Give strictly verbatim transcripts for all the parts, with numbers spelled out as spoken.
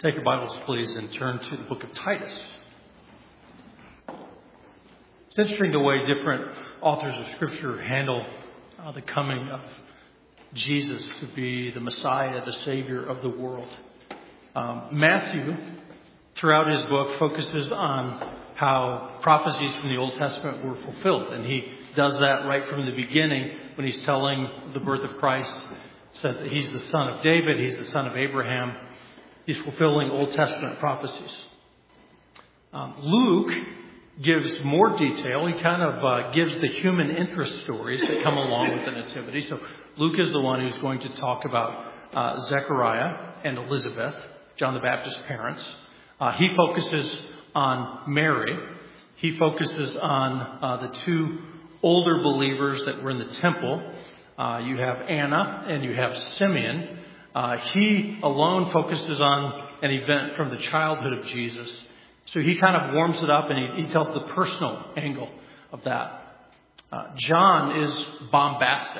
Take your Bibles, please, and turn to the book of Titus. It's interesting the way different authors of Scripture handle uh, the coming of Jesus to be the Messiah, the Savior of the world. Um, Matthew, throughout his book, focuses on how prophecies from the Old Testament were fulfilled. And he does that right from the beginning when he's telling the birth of Christ. He says that he's the son of David, he's the son of Abraham. He's fulfilling Old Testament prophecies. Um, Luke gives more detail. He kind of uh, gives the human interest stories that come along with the Nativity. So Luke is the one who's going to talk about uh, Zechariah and Elizabeth, John the Baptist's parents. Uh, he focuses on Mary. He focuses on uh, the two older believers that were in the temple. Uh, you have Anna and you have Simeon. Uh, he alone focuses on an event from the childhood of Jesus. So he kind of warms it up and he, he tells the personal angle of that. Uh, John is bombastic.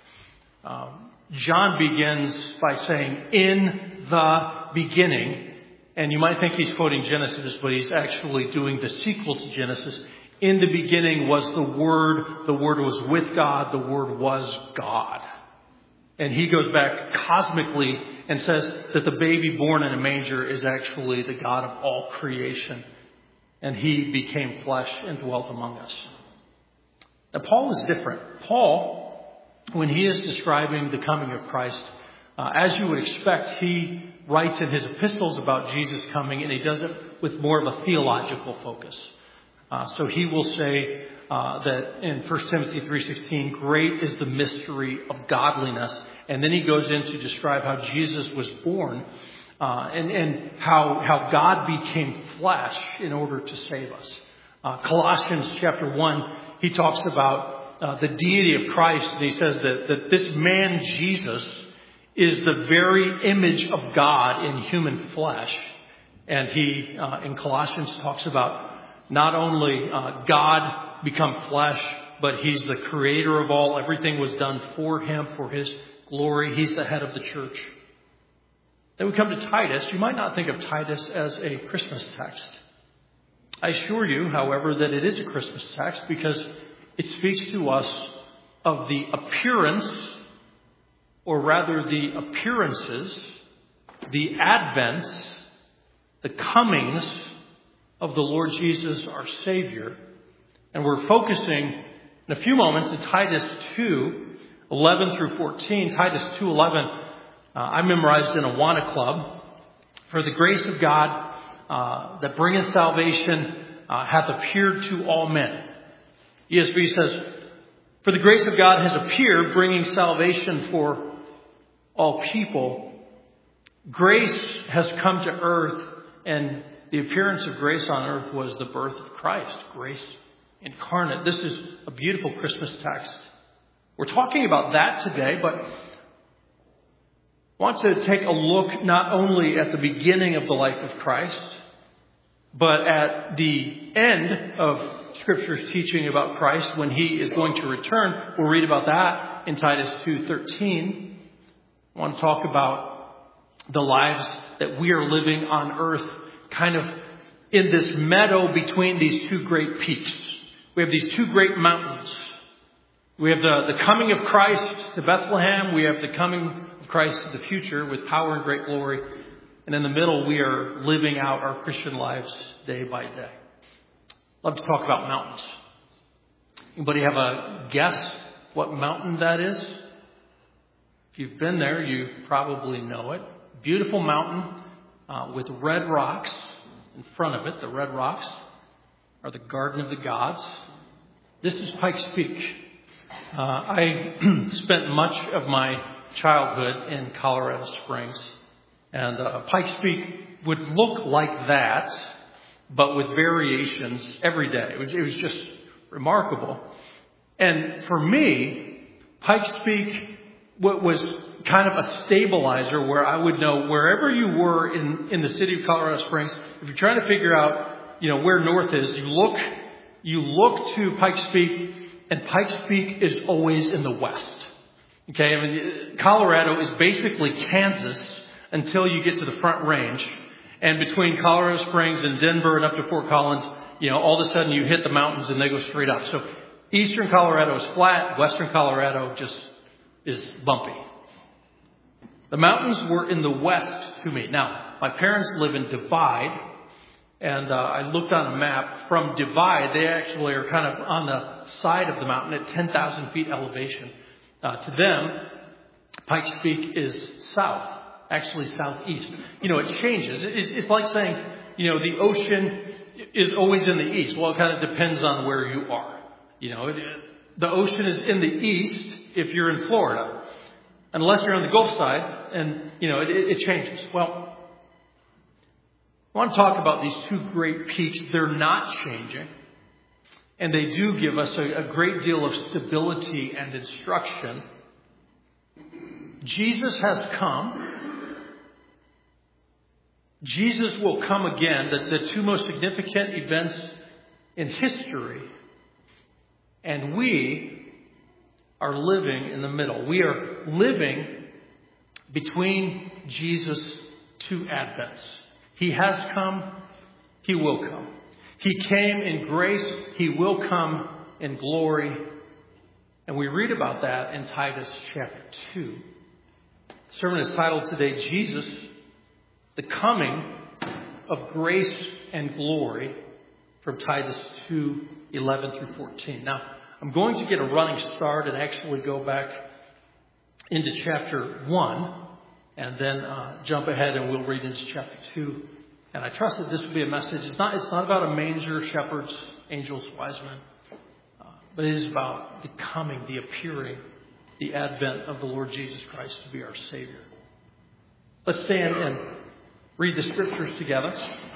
Um, John begins by saying, in the beginning, and you might think he's quoting Genesis, but he's actually doing the sequel to Genesis. In the beginning was the Word, the Word was with God, the Word was God. And he goes back cosmically and says that the baby born in a manger is actually the God of all creation. And he became flesh and dwelt among us. Now, Paul is different. Paul, when he is describing the coming of Christ, uh, as you would expect, he writes in his epistles about Jesus coming, and he does it with more of a theological focus. Uh, so he will say uh, that in First Timothy three sixteen, great is the mystery of godliness. And then he goes in to describe how Jesus was born uh, and, and how, how God became flesh in order to save us. Uh, Colossians chapter one, he talks about uh, the deity of Christ. And he says that, that this man, Jesus, is the very image of God in human flesh. And he, uh, in Colossians, talks about not only uh, God become flesh, but he's the creator of all. Everything was done for him, for his glory. He's the head of the church. Then we come to Titus. You might not think of Titus as a Christmas text. I assure you, however, that it is a Christmas text because it speaks to us of the appearance, or rather the appearances, the advents, the comings of the Lord Jesus, our Savior. And we're focusing in a few moments in Titus two, eleven through fourteen. Titus two eleven, uh, I memorized in Awana Club. For the grace of God uh, that bringeth salvation uh, hath appeared to all men. E S V says, for the grace of God has appeared, bringing salvation for all people. Grace has come to earth, and the appearance of grace on earth was the birth of Christ. Grace incarnate. This is a beautiful Christmas text. We're talking about that today, but I want to take a look not only at the beginning of the life of Christ, but at the end of Scripture's teaching about Christ when he is going to return. We'll read about that in Titus two thirteen. I want to talk about the lives that we are living on earth, kind of in this meadow between these two great peaks. We have these two great mountains. We have the, the coming of Christ to Bethlehem. We have the coming of Christ to the future with power and great glory. And in the middle, we are living out our Christian lives day by day. Love to talk about mountains. Anybody have a guess what mountain that is? If you've been there, you probably know it. Beautiful mountain uh, with red rocks in front of it. The red rocks are the Garden of the Gods. This is Pikes Peak. Uh, I spent much of my childhood in Colorado Springs, and uh, Pikes Peak would look like that, but with variations every day. It was, it was just remarkable. And for me, Pikes Peak was kind of a stabilizer where I would know wherever you were in, in the city of Colorado Springs, if you're trying to figure out, you know, where north is, you look, you look to Pikes Peak, and Pikes Peak is always in the west. Okay, I mean, Colorado is basically Kansas until you get to the Front Range. And between Colorado Springs and Denver and up to Fort Collins, you know, all of a sudden you hit the mountains and they go straight up. So eastern Colorado is flat. Western Colorado just is bumpy. The mountains were in the west to me. Now, my parents live in Divide. And uh, I looked on a map. From Divide, they actually are kind of on the side of the mountain at ten thousand feet elevation. Uh, to them, Pikes Peak is south, actually southeast. You know, it changes. It's, it's like saying, you know, the ocean is always in the east. Well, it kind of depends on where you are. You know, it, the ocean is in the east if you're in Florida, unless you're on the Gulf side, and, you know, it, it changes. Well, I want to talk about these two great peaks. They're not changing. And they do give us a, a great deal of stability and instruction. Jesus has come. Jesus will come again. The, the two most significant events in history. And we are living in the middle. We are living between Jesus' two advents. He has come. He will come. He came in grace. He will come in glory. And we read about that in Titus chapter two. The sermon is titled today, Jesus, the coming of grace and glory, from Titus two, eleven through fourteen. Now, I'm going to get a running start and actually go back into chapter one. And then uh, jump ahead and we'll read into chapter two. And I trust that this will be a message. It's not, it's not about a manger, shepherds, angels, wise men. Uh, but it is about the coming, the appearing, the advent of the Lord Jesus Christ to be our Savior. Let's stand and read the scriptures together.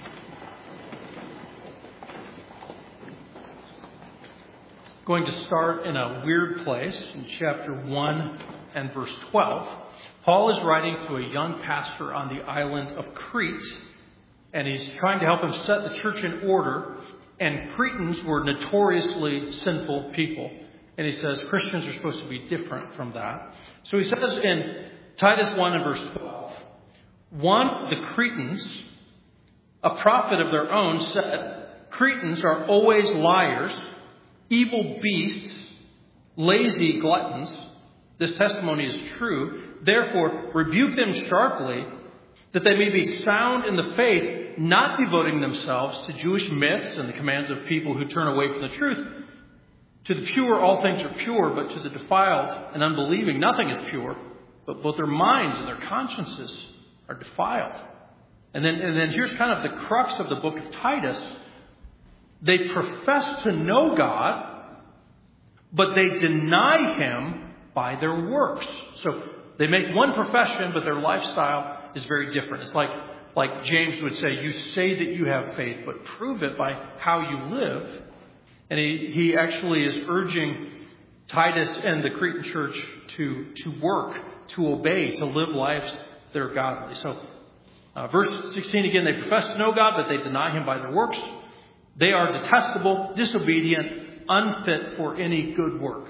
Going to start in a weird place in chapter one and verse twelve. Paul is writing to a young pastor on the island of Crete, and he's trying to help him set the church in order. And Cretans were notoriously sinful people. And he says Christians are supposed to be different from that. So he says in Titus one and verse twelve, one, the Cretans, a prophet of their own, said, Cretans are always liars, evil beasts, lazy gluttons. This testimony is true. Therefore, rebuke them sharply, that they may be sound in the faith, not devoting themselves to Jewish myths and the commands of people who turn away from the truth. To the pure, all things are pure, but to the defiled and unbelieving, nothing is pure. But both their minds and their consciences are defiled. And then, and then here's kind of the crux of the book of Titus. They profess to know God, but they deny Him by their works. So they make one profession, but their lifestyle is very different. It's like, like James would say, you say that you have faith, but prove it by how you live. And he, he actually is urging Titus and the Cretan church to, to work, to obey, to live lives that are godly. So uh, verse sixteen again, they profess to know God, but they deny Him by their works. They are detestable, disobedient, unfit for any good work.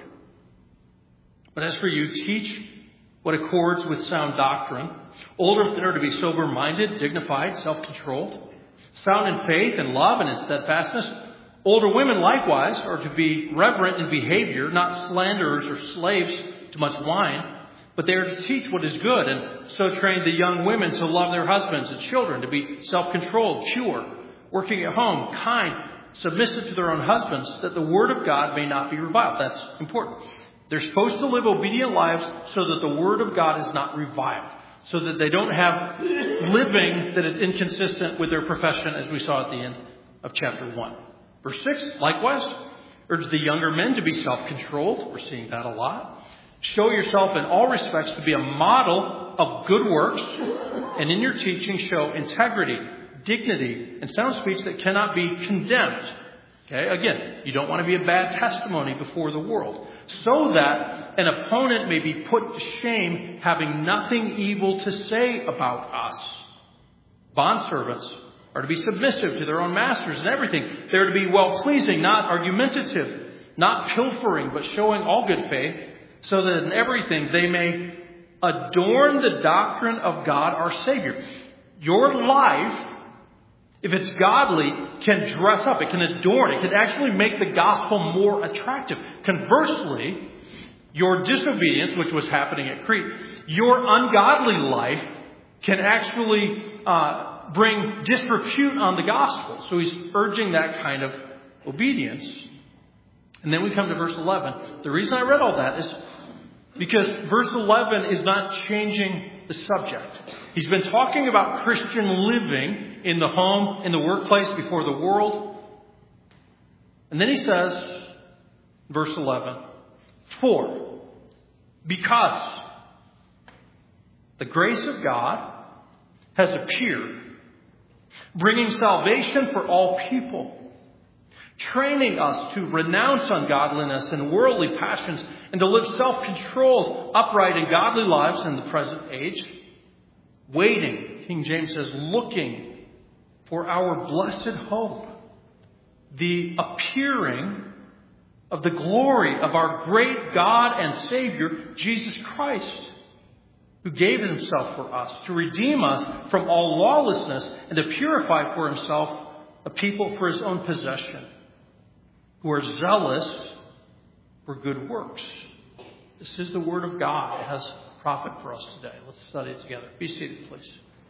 But as for you, teach what accords with sound doctrine. Older men are to be sober-minded, dignified, self-controlled, sound in faith and love and in steadfastness. Older women likewise are to be reverent in behavior, not slanderers or slaves to much wine, but they are to teach what is good, and so train the young women to love their husbands and children, to be self-controlled, pure, working at home, kind, submissive to their own husbands, that the word of God may not be reviled. That's important. They're supposed to live obedient lives so that the word of God is not reviled, so that they don't have living that is inconsistent with their profession, as we saw at the end of chapter one. Verse six, likewise, urge the younger men to be self-controlled. We're seeing that a lot. Show yourself in all respects to be a model of good works, and in your teaching show integrity, dignity, and sound speech that cannot be condemned. Okay, again, you don't want to be a bad testimony before the world, so that an opponent may be put to shame, having nothing evil to say about us. Bondservants are to be submissive to their own masters in everything. They're to be well-pleasing, not argumentative, not pilfering, but showing all good faith, so that in everything they may adorn the doctrine of God our Savior. Your life if it's godly, can dress up, it can adorn, it can actually make the gospel more attractive. Conversely, your disobedience, which was happening at Crete, your ungodly life can actually uh, bring disrepute on the gospel. So he's urging that kind of obedience. And then we come to verse eleven. The reason I read all that is because verse eleven is not changing the subject. He's been talking about Christian living in the home, in the workplace, before the world. And then he says, verse eleven, for, because the grace of God has appeared, bringing salvation for all people, training us to renounce ungodliness and worldly passions and to live self-controlled, upright, and godly lives in the present age, waiting, King James says, looking for our blessed hope, the appearing of the glory of our great God and Savior, Jesus Christ, who gave himself for us to redeem us from all lawlessness and to purify for himself a people for his own possession, who are zealous for good works. This is the word of God. It has profit for us today. Let's study it together. Be seated, please.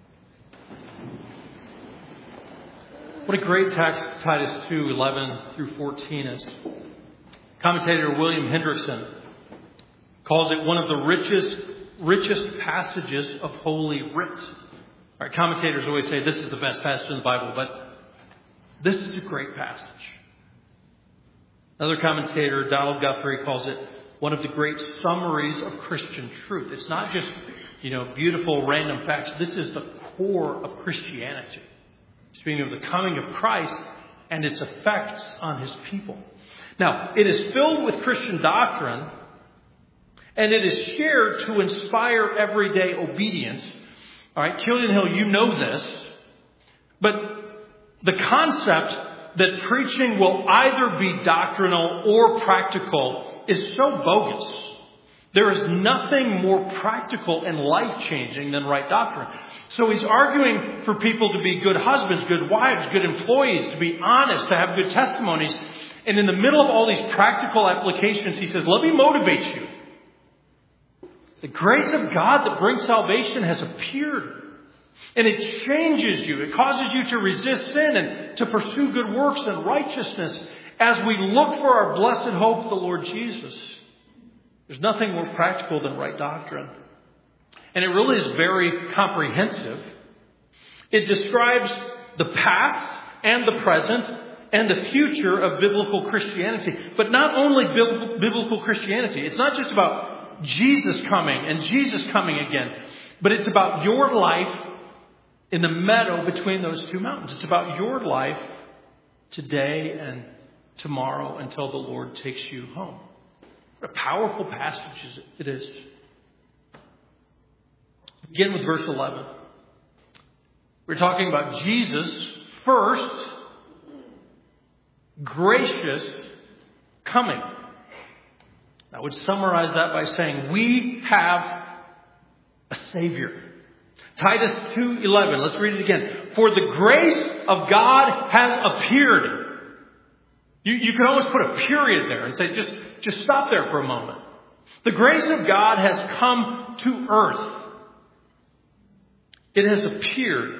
What a great text Titus two, eleven through fourteen is. Commentator William Hendrickson calls it one of the richest, richest passages of Holy Writ. All right, commentators always say this is the best passage in the Bible, but this is a great passage. Another commentator, Donald Guthrie, calls it one of the great summaries of Christian truth. It's not just, you know, beautiful random facts. This is the core of Christianity. Speaking of the coming of Christ and its effects on his people. Now, it is filled with Christian doctrine, and it is shared to inspire everyday obedience. All right, Killian Hill, you know this, but the concept that preaching will either be doctrinal or practical is so bogus. There is nothing more practical and life-changing than right doctrine. So he's arguing for people to be good husbands, good wives, good employees, to be honest, to have good testimonies. And in the middle of all these practical applications, he says, let me motivate you. The grace of God that brings salvation has appeared. And it changes you. It causes you to resist sin and to pursue good works and righteousness as we look for our blessed hope, the Lord Jesus. There's nothing more practical than right doctrine. And it really is very comprehensive. It describes the past and the present and the future of biblical Christianity. But not only biblical Christianity. It's not just about Jesus coming and Jesus coming again. But it's about your life in the meadow between those two mountains. It's about your life today and tomorrow until the Lord takes you home. What a powerful passage it is. Begin with verse eleven. We're talking about Jesus' first gracious coming. I would summarize that by saying we have a Savior. Titus two eleven. Let's read it again. For the grace of God has appeared. You, you can almost put a period there and say, just, just stop there for a moment. The grace of God has come to earth. It has appeared.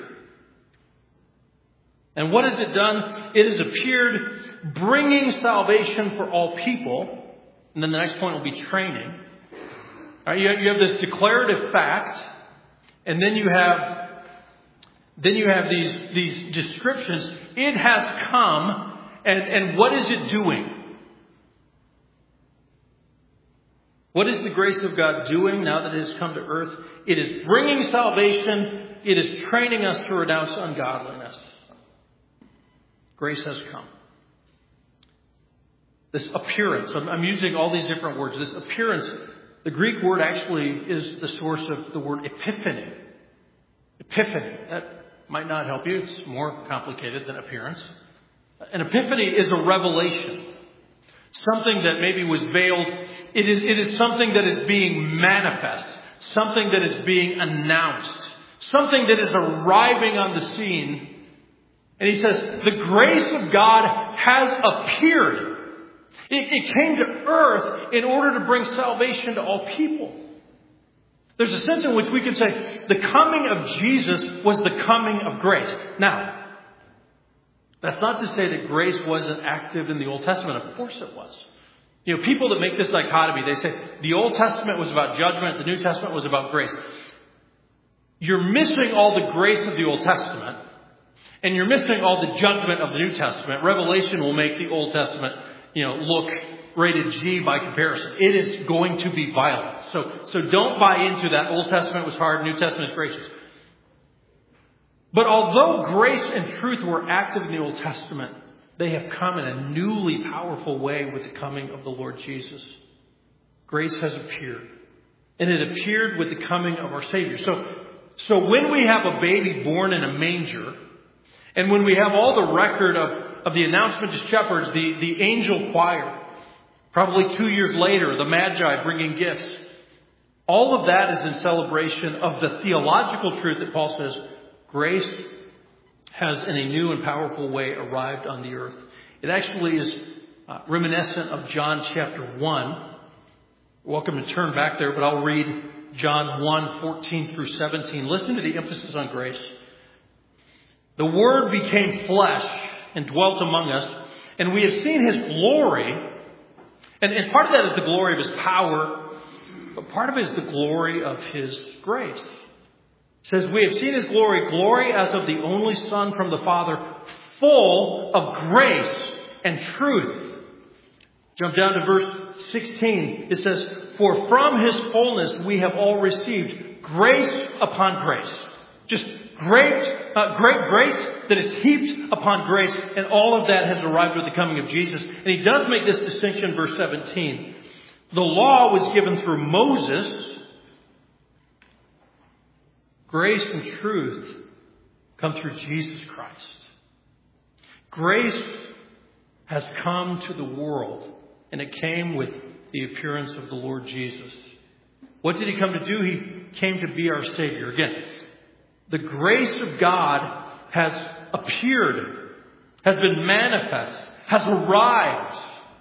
And what has it done? It has appeared bringing salvation for all people. And then the next point will be training. All right, you have, you have this declarative fact. And then you have, then you have these, these descriptions. It has come, and, and what is it doing? What is the grace of God doing now that it has come to earth? It is bringing salvation. It is training us to renounce ungodliness. Grace has come. This appearance, I'm, I'm using all these different words. This appearance, the Greek word actually is the source of the word epiphany. Epiphany. That might not help you. It's more complicated than appearance. An epiphany is a revelation. Something that maybe was veiled. It is, it is something that is being manifest. Something that is being announced. Something that is arriving on the scene And he says, the grace of God has appeared. It, it came to earth in order to bring salvation to all people. There's a sense in which we could say the coming of Jesus was the coming of grace. Now, that's not to say that grace wasn't active in the Old Testament. Of course it was. You know, people that make this dichotomy, they say the Old Testament was about judgment, the New Testament was about grace. You're missing all the grace of the Old Testament, and you're missing all the judgment of the New Testament. Revelation will make the Old Testament, you know, look rated G by comparison. It is going to be violent. So, so don't buy into that. Old Testament was hard, New Testament is gracious. But although grace and truth were active in the Old Testament, they have come in a newly powerful way with the coming of the Lord Jesus. Grace has appeared. And it appeared with the coming of our Savior. So, so when we have a baby born in a manger, and when we have all the record of, of the announcement to shepherds, the, the angel choir, probably two years later, the Magi bringing gifts, all of that is in celebration of the theological truth that Paul says, grace has in a new and powerful way arrived on the earth. It actually is uh, reminiscent of John chapter one. You're welcome to turn back there, but I'll read John one, fourteen through seventeen. Listen to the emphasis on grace. The Word became flesh and dwelt among us, and we have seen His glory. And, and part of that is the glory of His power, but part of it is the glory of His grace. It says, we have seen His glory, glory as of the only Son from the Father, full of grace and truth. Jump down to verse sixteen. It says, for from His fullness we have all received grace upon grace. Just great, uh, great grace that is heaped upon grace. And all of that has arrived with the coming of Jesus. And He does make this distinction in verse seventeen. The law was given through Moses. Grace and truth come through Jesus Christ. Grace has come to the world, and it came with the appearance of the Lord Jesus. What did He come to do? He came to be our Savior. Again, the grace of God has appeared, has been manifest, has arrived,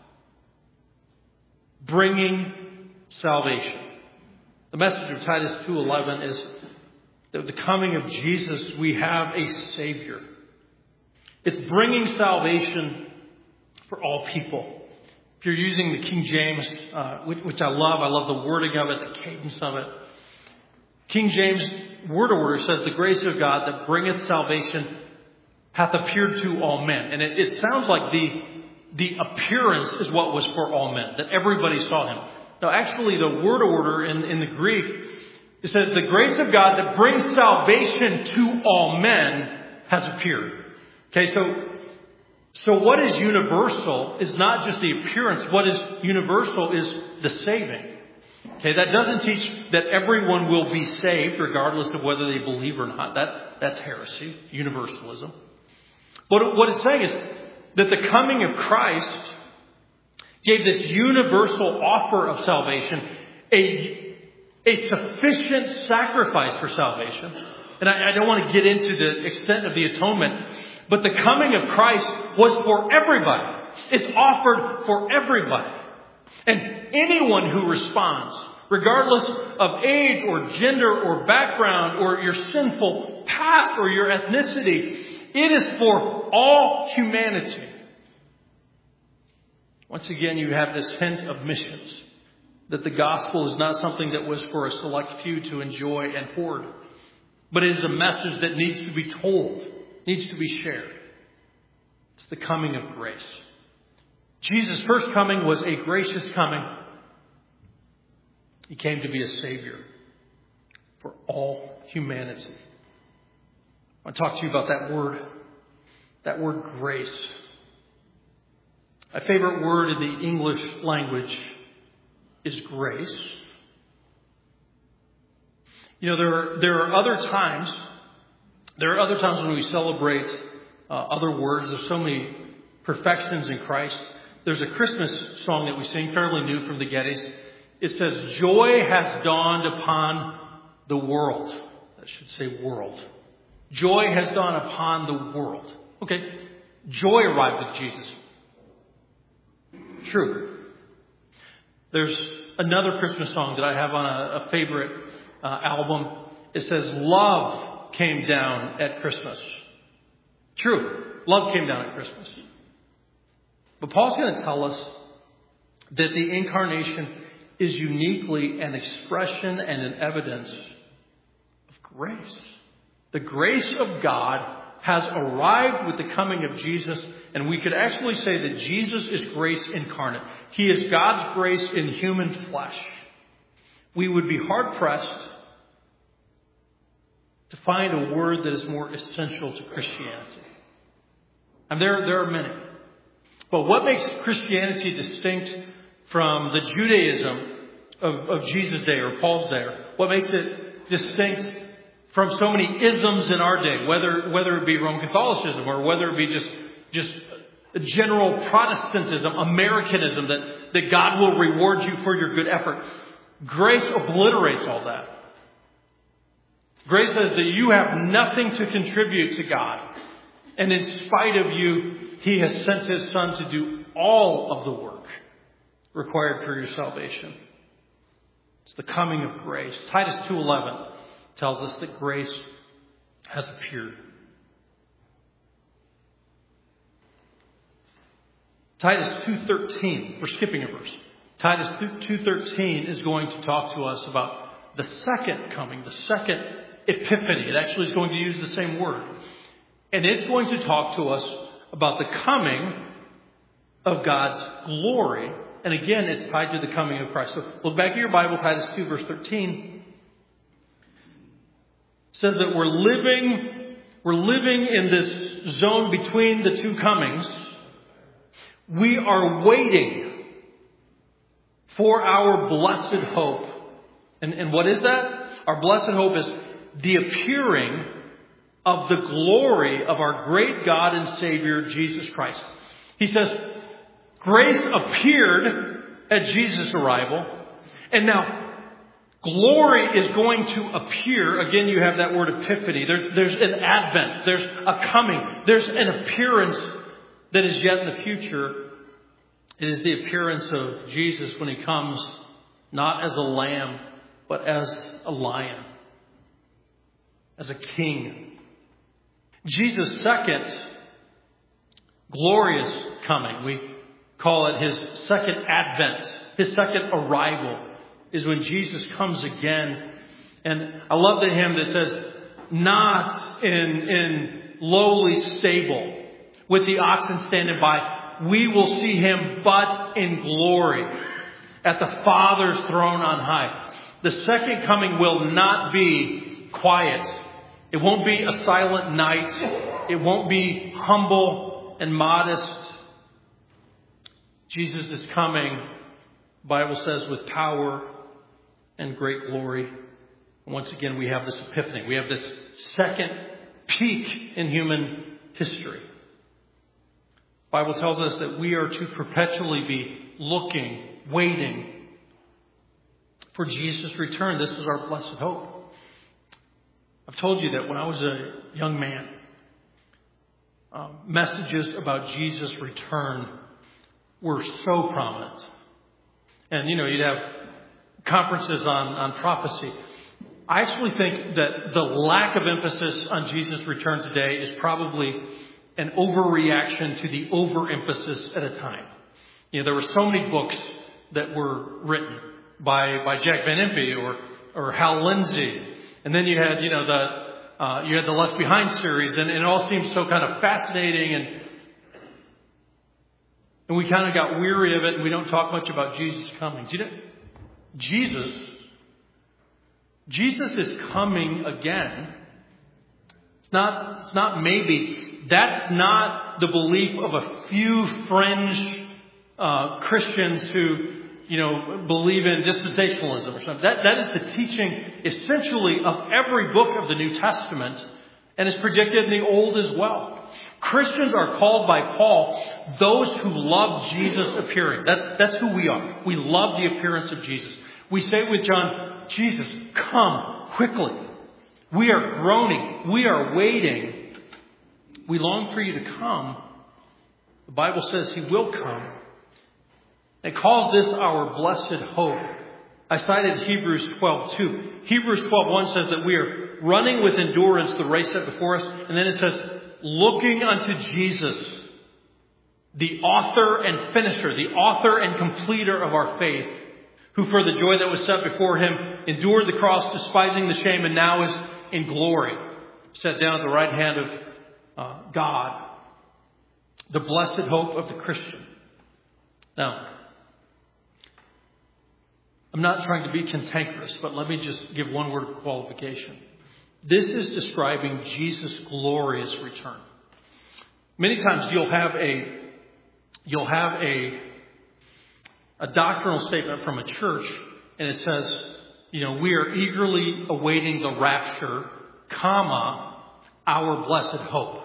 bringing salvation. The message of Titus two eleven is that the coming of Jesus, we have a Savior. It's bringing salvation for all people. If you're using the King James, uh, which, which I love, I love the wording of it, the cadence of it. King James word order says, the grace of God that bringeth salvation hath appeared to all men. And it, it sounds like the, the appearance is what was for all men, that everybody saw Him. Now, actually, the word order in, in the Greek, it says, the grace of God that brings salvation to all men has appeared. Okay, so, so what is universal is not just the appearance. What is universal is the saving. Okay, that doesn't teach that everyone will be saved regardless of whether they believe or not. That, that's heresy, universalism. But what it's saying is that the coming of Christ gave this universal offer of salvation, a, a sufficient sacrifice for salvation. And I, I don't want to get into the extent of the atonement, but the coming of Christ was for everybody. It's offered for everybody. And anyone who responds, regardless of age or gender or background or your sinful past or your ethnicity, it is for all humanity. Once again, you have this hint of missions, that the gospel is not something that was for a select few to enjoy and hoard, but it is a message that needs to be told, needs to be shared. It's the coming of grace. Jesus' first coming was a gracious coming. He came to be a Savior for all humanity. I want to talk to you about that word, that word grace. My favorite word in the English language is grace. You know, there are, there are other times, there are other times when we celebrate uh, other words. There's so many perfections in Christ. There's a Christmas song that we sing, fairly new from the Gettys. It says, joy has dawned upon the world. That should say world. Joy has dawned upon the world. Okay, joy arrived with Jesus. True. There's another Christmas song that I have on a, a favorite uh, album. It says, love came down at Christmas. True. Love came down at Christmas. But Paul's going to tell us that the incarnation is uniquely an expression and an evidence of grace. The grace of God has arrived with the coming of Jesus, and we could actually say that Jesus is grace incarnate. He is God's grace in human flesh. We would be hard-pressed to find a word that is more essential to Christianity. And there, there are many. But what makes Christianity distinct from the Judaism of, of Jesus' day or Paul's day? What makes it distinct from so many isms in our day, whether whether it be Roman Catholicism or whether it be just just general Protestantism, Americanism, that, that God will reward you for your good effort. Grace obliterates all that. Grace says that you have nothing to contribute to God. And in spite of you, He has sent His Son to do all of the work required for your salvation. It's the coming of grace. Titus two eleven tells us that grace has appeared. Titus two thirteen, we're skipping a verse. Titus two thirteen is going to talk to us about the second coming, the second epiphany. It actually is going to use the same word. And it's going to talk to us about the coming of God's glory. And again, it's tied to the coming of Christ. So look back at your Bible, Titus two verse thirteen. It says that we're living, we're living in this zone between the two comings. We are waiting for our blessed hope. And, and what is that? Our blessed hope is the appearing of the glory of our great God and Savior, Jesus Christ. He says, grace appeared at Jesus' arrival. And now, glory is going to appear. Again, you have that word epiphany. There's, there's an advent. There's a coming. There's an appearance that is yet in the future. It is the appearance of Jesus when He comes, not as a lamb, but as a lion, as a king. Jesus' second glorious coming, we call it His second advent, His second arrival, is when Jesus comes again. And I love the hymn that says, not in, in lowly stable, with the oxen standing by, we will see Him but in glory, at the Father's throne on high. The second coming will not be quiet. It won't be a silent night. It won't be humble and modest. Jesus is coming, the Bible says, with power and great glory. And once again, we have this epiphany. We have this second peak in human history. The Bible tells us that we are to perpetually be looking, waiting for Jesus' return. This is our blessed hope. I've told you that when I was a young man, um, messages about Jesus' return were so prominent. And, you know, you'd have conferences on, on prophecy. I actually think that the lack of emphasis on Jesus' return today is probably an overreaction to the overemphasis at a time. You know, there were so many books that were written by, by Jack Van Impe or, or Hal Lindsey. And then you had, you know, the, uh, you had the Left Behind series, and, and it all seemed so kind of fascinating, and, and we kind of got weary of it, and we don't talk much about Jesus coming. Do you know, Jesus, Jesus is coming again. It's not, it's not maybe. That's not the belief of a few fringe, uh, Christians who, you know, believe in dispensationalism or something. That, that is the teaching essentially of every book of the New Testament, and is predicted in the Old as well. Christians are called by Paul those who love Jesus appearing. That's, that's who we are. We love the appearance of Jesus. We say with John, Jesus, come quickly. We are groaning. We are waiting we long for you to come. The Bible says He will come. It calls this our blessed hope. I cited Hebrews twelve two. Hebrews twelve one says that we are running with endurance the race set before us. And then it says, looking unto Jesus, the author and finisher, the author and completer of our faith, who for the joy that was set before Him endured the cross, despising the shame, and now is in glory, set down at the right hand of uh, God. The blessed hope of the Christian. Now, I'm not trying to be cantankerous, but let me just give one word of qualification. This is describing Jesus' glorious return. Many times you'll have a you'll have a a doctrinal statement from a church, and it says, you know, we are eagerly awaiting the rapture, comma, our blessed hope.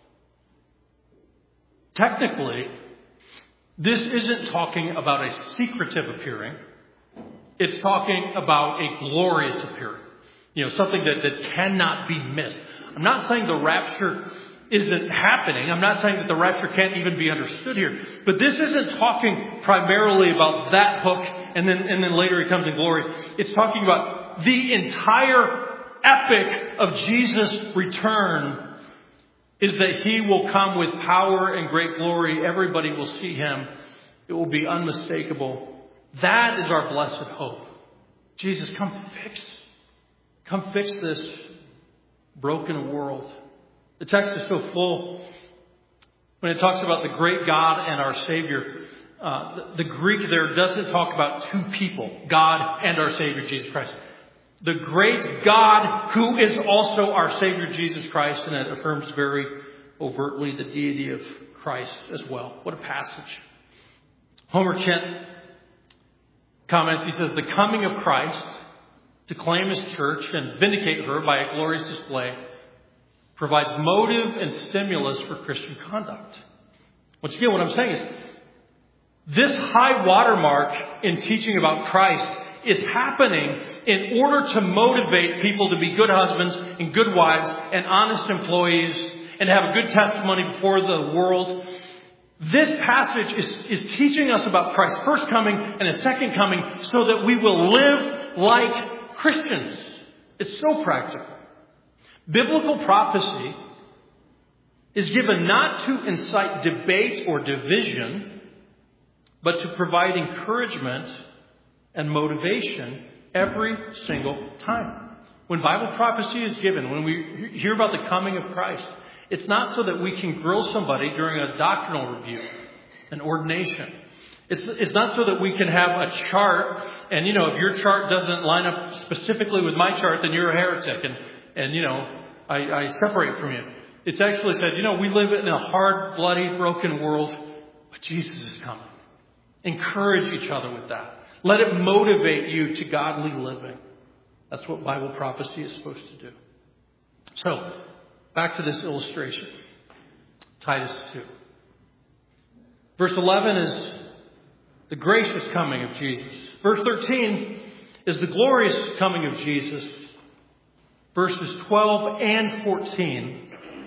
Technically, this isn't talking about a secretive appearing. It's talking about a glorious appearing. You know, something that, that cannot be missed. I'm not saying the rapture isn't happening. I'm not saying that the rapture can't even be understood here. But this isn't talking primarily about that hook and then, and then later He comes in glory. It's talking about the entire epic of Jesus' return is that He will come with power and great glory. Everybody will see Him. It will be unmistakable. That is our blessed hope. Jesus, come fix, come fix this broken world. The text is so full. When it talks about the great God and our Savior, uh, the, the Greek there doesn't talk about two people, God and our Savior, Jesus Christ. The great God who is also our Savior, Jesus Christ, and it affirms very overtly the deity of Christ as well. What a passage. Homer Kent comments, he says, the coming of Christ to claim His church and vindicate her by a glorious display provides motive and stimulus for Christian conduct. Once again, what I'm saying is, this high watermark in teaching about Christ is happening in order to motivate people to be good husbands and good wives and honest employees and have a good testimony before the world. This passage is, is teaching us about Christ's first coming and His second coming so that we will live like Christians. It's so practical. Biblical prophecy is given not to incite debate or division, but to provide encouragement and motivation every single time. When Bible prophecy is given, when we hear about the coming of Christ, it's not so that we can grill somebody during a doctrinal review, an ordination. It's, it's not so that we can have a chart, and, you know, if your chart doesn't line up specifically with my chart, then you're a heretic, and, and you know, I, I separate from you. It's actually said, you know, we live in a hard, bloody, broken world, but Jesus is coming. Encourage each other with that. Let it motivate you to godly living. That's what Bible prophecy is supposed to do. So, back to this illustration. Titus two. Verse eleven is the gracious coming of Jesus. Verse thirteen is the glorious coming of Jesus. Verses twelve and fourteen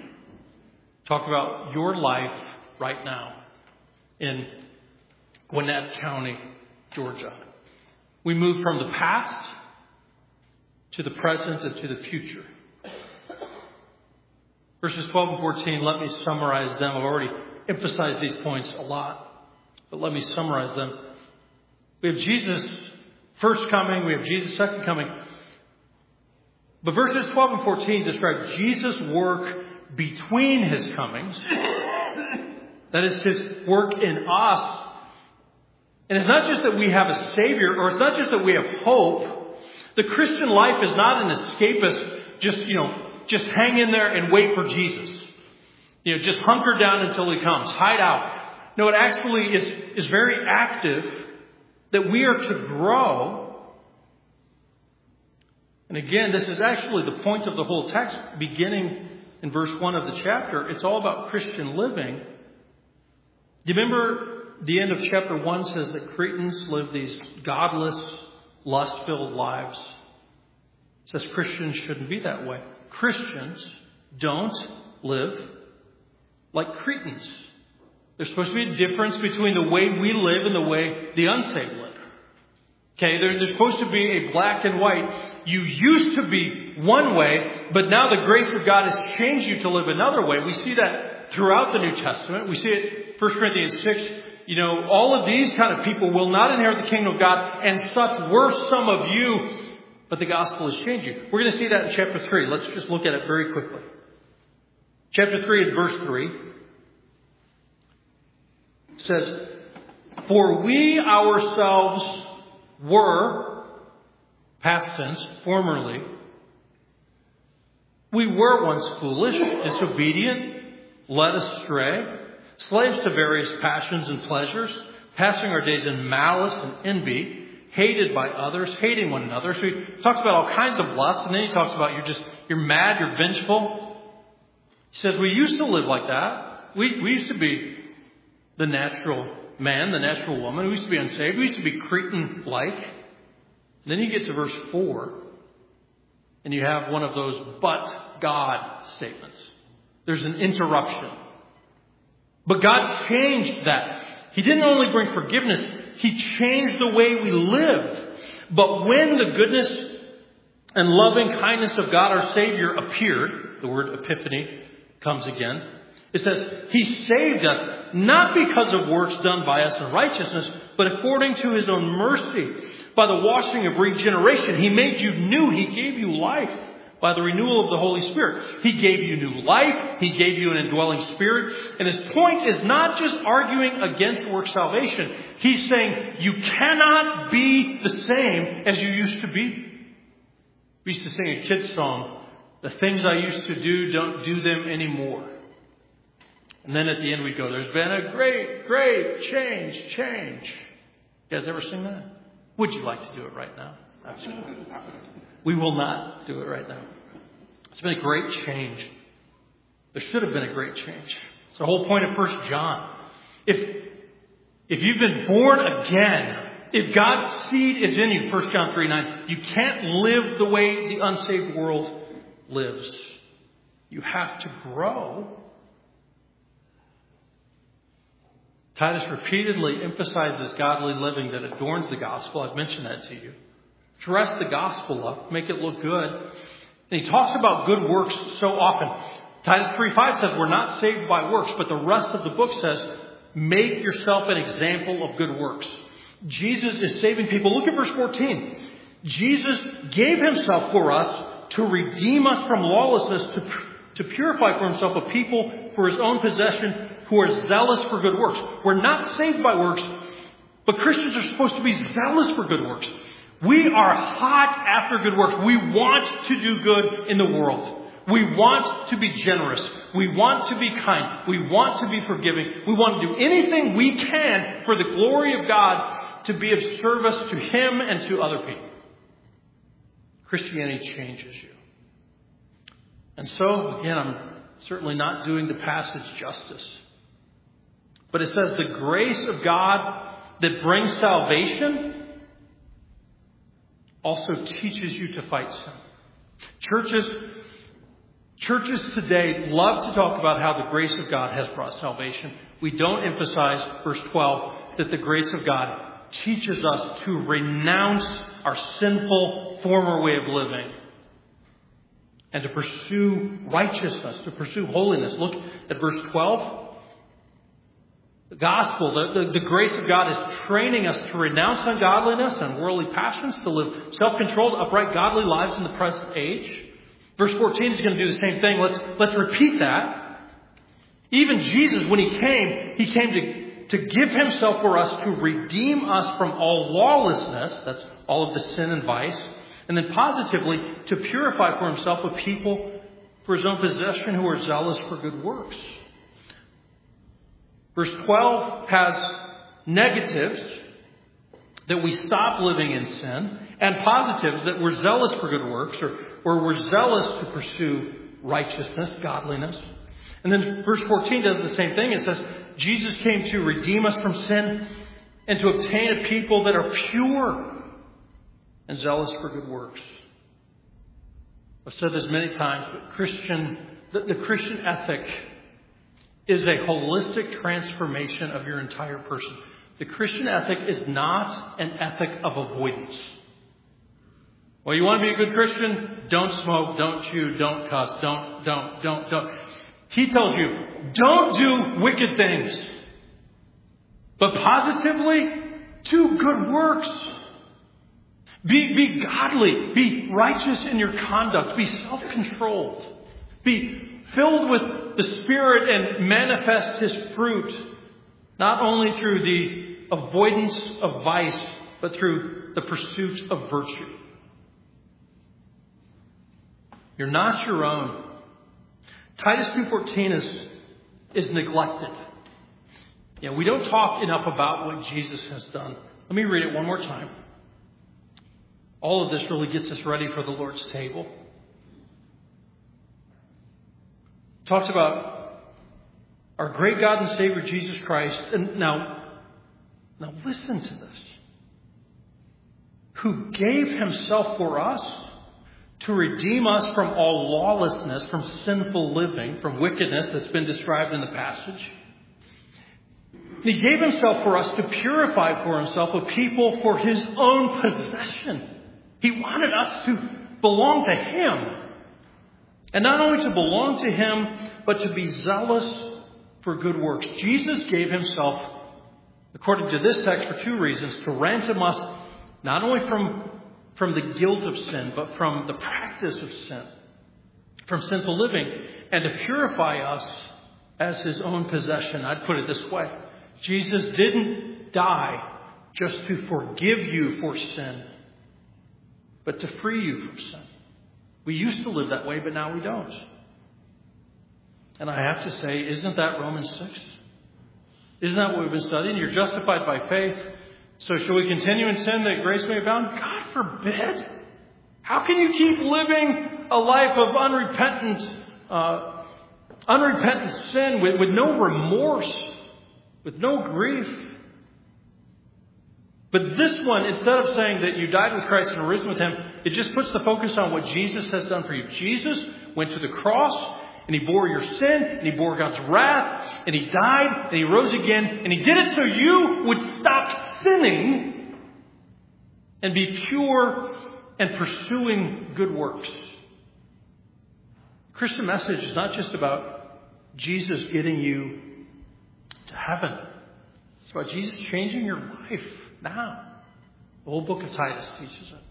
talk about your life right now in Gwinnett County, Georgia. We move from the past to the present and to the future. Verses twelve and fourteen, let me summarize them. I've already emphasized these points a lot, but let me summarize them. We have Jesus' first coming. We have Jesus' second coming. But verses twelve and fourteen describe Jesus' work between His comings. That is His work in us. And it's not just that we have a Savior, or it's not just that we have hope. The Christian life is not an escapist, just, you know, just hang in there and wait for Jesus. You know, just hunker down until He comes. Hide out. No, it actually is, is very active, that we are to grow. And again, this is actually the point of the whole text, beginning in verse one of the chapter. It's all about Christian living. Do you remember the end of chapter one says that Cretans live these godless, lust-filled lives? It says Christians shouldn't be that way. Christians don't live like Cretans. There's supposed to be a difference between the way we live and the way the unsaved live. Okay, there, there's supposed to be a black and white. You used to be one way, but now the grace of God has changed you to live another way. We see that throughout the New Testament. We see it First Corinthians six. You know, all of these kind of people will not inherit the kingdom of God, and such were some of you, but the gospel has changed you. We're going to see that in chapter three. Let's just look at it very quickly. Chapter three and verse three says, "For we ourselves were," past tense, formerly, "we were once foolish, disobedient, led astray, slaves to various passions and pleasures, passing our days in malice and envy, hated by others, hating one another." So he talks about all kinds of lust, and then he talks about you're just, you're mad, you're vengeful. He says, we used to live like that. We, we used to be the natural man, the natural woman. We used to be unsaved. We used to be Cretan-like. And then you get to verse four, and you have one of those but God statements. There's an interruption. But God changed that. He didn't only bring forgiveness, He changed the way we live. But when the goodness and loving kindness of God our Savior appeared, the word epiphany comes again, it says, He saved us not because of works done by us in righteousness, but according to His own mercy. By the washing of regeneration, He made you new. He gave you life by the renewal of the Holy Spirit. He gave you new life. He gave you an indwelling spirit. And His point is not just arguing against work salvation. He's saying you cannot be the same as you used to be. We used to sing a kid's song, "The things I used to do, don't do them anymore." And then at the end we go, "There's been a great, great change, change." You guys ever sing that? Would you like to do it right now? Absolutely. We will not do it right now. It's been a great change. There should have been a great change. It's the whole point of First John. If, if you've been born again, if God's seed is in you, First John three nine, you can't live the way the unsaved world lives. You have to grow. Titus repeatedly emphasizes godly living that adorns the gospel. I've mentioned that to you. Dress the gospel up, make it look good. And he talks about good works so often. Titus three five says we're not saved by works, but the rest of the book says make yourself an example of good works. Jesus is saving people. Look at verse fourteen. Jesus gave Himself for us to redeem us from lawlessness, to, to purify for Himself a people for His own possession who are zealous for good works. We're not saved by works, but Christians are supposed to be zealous for good works. We are hot after good works. We want to do good in the world. We want to be generous. We want to be kind. We want to be forgiving. We want to do anything we can for the glory of God to be of service to Him and to other people. Christianity changes you. And so, again, I'm certainly not doing the passage justice. But it says the grace of God that brings salvation also teaches you to fight sin. Churches, churches today love to talk about how the grace of God has brought salvation. We don't emphasize, verse twelve, that the grace of God teaches us to renounce our sinful former way of living and to pursue righteousness, to pursue holiness. Look at verse twelve. The gospel, the, the, the grace of God is training us to renounce ungodliness and worldly passions, to live self-controlled, upright, godly lives in the present age. Verse fourteen is going to do the same thing. Let's, let's repeat that. Even Jesus, when He came, He came to, to give Himself for us to redeem us from all lawlessness. That's all of the sin and vice. And then positively, to purify for Himself a people for His own possession who are zealous for good works. Verse twelve has negatives, that we stop living in sin, and positives, that we're zealous for good works, or, or we're zealous to pursue righteousness, godliness. And then verse fourteen does the same thing. It says, Jesus came to redeem us from sin and to obtain a people that are pure and zealous for good works. I've said this many times, but Christian, the, the Christian ethic is a holistic transformation of your entire person. The Christian ethic is not an ethic of avoidance. Well, you want to be a good Christian? Don't smoke, don't chew, don't cuss, don't, don't, don't, don't. He tells you, don't do wicked things. But positively, do good works. Be, be godly. Be righteous in your conduct. Be self-controlled. Be filled with the Spirit and manifest His fruit, not only through the avoidance of vice, but through the pursuit of virtue. You're not your own. Titus two fourteen is, is neglected. You know, we don't talk enough about what Jesus has done. Let me read it one more time. All of this really gets us ready for the Lord's table. It talks about our great God and Savior Jesus Christ. And now, now listen to this. Who gave Himself for us to redeem us from all lawlessness, from sinful living, from wickedness that's been described in the passage. He gave Himself for us to purify for Himself a people for His own possession. He wanted us to belong to Him. And not only to belong to Him, but to be zealous for good works. Jesus gave Himself, according to this text, for two reasons. To ransom us not only from, from the guilt of sin, but from the practice of sin, from sinful living, and to purify us as His own possession. I'd put it this way. Jesus didn't die just to forgive you for sin, but to free you from sin. We used to live that way, but now we don't. And I have to say, isn't that Romans six? Isn't that what we've been studying? You're justified by faith. So shall we continue in sin that grace may abound? God forbid. How can you keep living a life of unrepentant, uh, unrepentant sin with, with no remorse, with no grief? But this one, instead of saying that you died with Christ and arisen with Him, it just puts the focus on what Jesus has done for you. Jesus went to the cross, and He bore your sin, and He bore God's wrath, and He died, and He rose again, and He did it so you would stop sinning and be pure and pursuing good works. The Christian message is not just about Jesus getting you to heaven. It's about Jesus changing your life now. The whole book of Titus teaches it.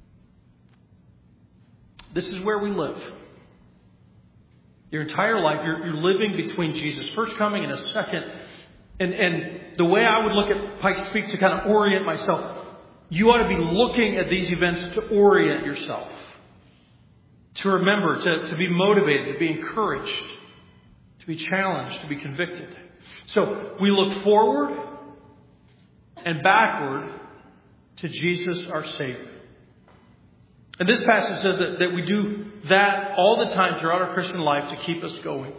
This is where we live. Your entire life, you're, you're living between Jesus' first coming and His second. And, and the way I would look at Pikes Peak to kind of orient myself, you ought to be looking at these events to orient yourself. To remember, to, to be motivated, to be encouraged, to be challenged, to be convicted. So we look forward and backward to Jesus, our Savior. And this passage says that, that we do that all the time throughout our Christian life to keep us going.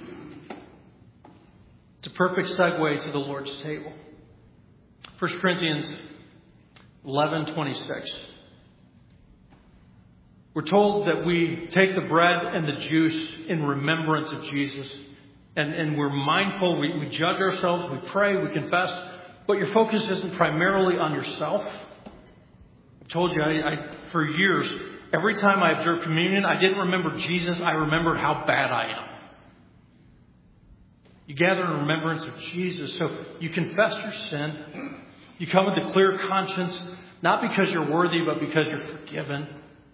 It's a perfect segue to the Lord's table. First Corinthians eleven twenty-six. We're told that we take the bread and the juice in remembrance of Jesus. And, and we're mindful, we, we judge ourselves, we pray, we confess. But your focus isn't primarily on yourself. I told you, I, I, for years, every time I observed communion, I didn't remember Jesus. I remembered how bad I am. You gather in remembrance of Jesus. So you confess your sin. You come with a clear conscience, not because you're worthy, but because you're forgiven.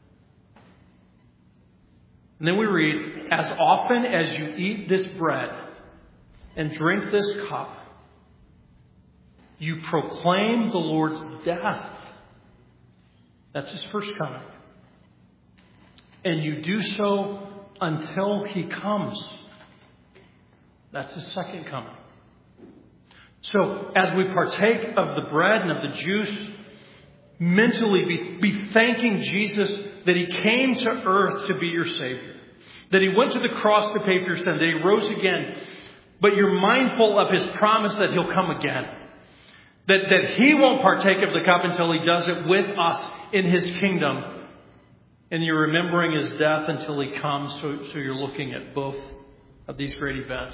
And then we read, as often as you eat this bread and drink this cup, you proclaim the Lord's death. That's His first coming. And you do so until He comes. That's His second coming. So as we partake of the bread and of the juice, mentally be, be thanking Jesus that He came to earth to be your Savior. That He went to the cross to pay for your sin. That He rose again. But you're mindful of His promise that He'll come again. That, that He won't partake of the cup until He does it with us in His kingdom. And you're remembering His death until He comes. So, so you're looking at both of these great events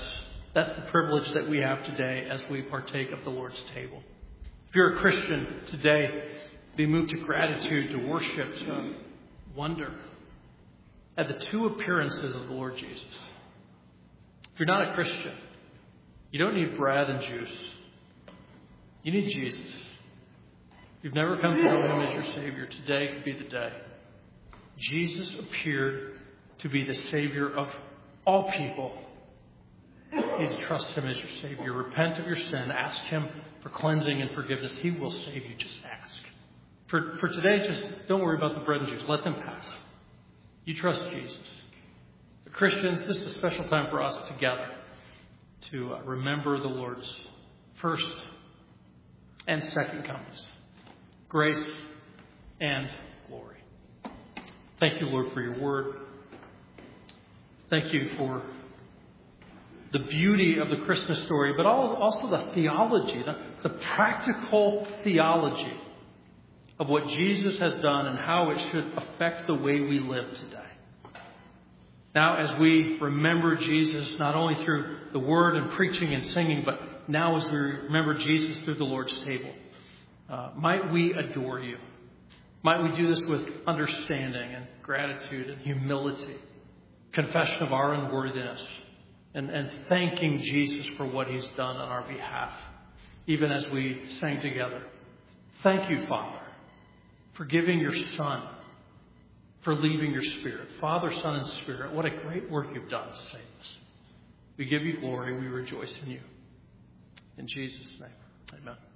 That's the privilege that we have today as we partake of the Lord's table. If you're a Christian today, be moved to gratitude, to worship, to wonder at the two appearances of the Lord Jesus. If you're not a Christian, you don't need bread and juice. You need Jesus. If you've never come to know Him as your Savior, today could be the day. Jesus appeared to be the Savior of all people. You need to trust Him as your Savior. Repent of your sin. Ask Him for cleansing and forgiveness. He will save you. Just ask. For, for today, just don't worry about the bread and juice. Let them pass. You trust Jesus. The Christians, this is a special time for us together to uh, remember the Lord's first and second comings. Grace and glory. Thank you, Lord, for your word. Thank you for the beauty of the Christmas story, but also the theology, the, the practical theology of what Jesus has done and how it should affect the way we live today. Now, as we remember Jesus, not only through the word and preaching and singing, but now as we remember Jesus through the Lord's table, uh, might we adore you. Might we do this with understanding and gratitude and humility, confession of our unworthiness, and, and thanking Jesus for what He's done on our behalf, even as we sang together. Thank you, Father, for giving your Son, for leaving your Spirit. Father, Son, and Spirit, what a great work you've done to save us. We give you glory. We rejoice in you. In Jesus' name, amen.